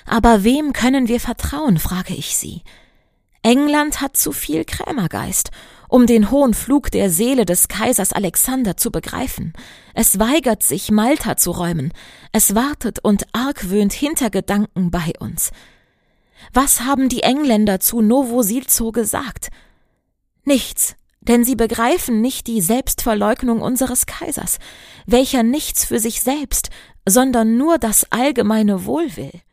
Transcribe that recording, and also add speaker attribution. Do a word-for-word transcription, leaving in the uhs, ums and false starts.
Speaker 1: Aber wem können wir vertrauen, frage ich sie. England hat zu viel Krämergeist, um den hohen Flug der Seele des Kaisers Alexander zu begreifen. Es weigert sich, Malta zu räumen. Es wartet und argwöhnt Hintergedanken bei uns. Was haben die Engländer zu Novosiltso gesagt? Nichts, denn sie begreifen nicht die Selbstverleugnung unseres Kaisers, welcher nichts für sich selbst, sondern nur das allgemeine Wohl will.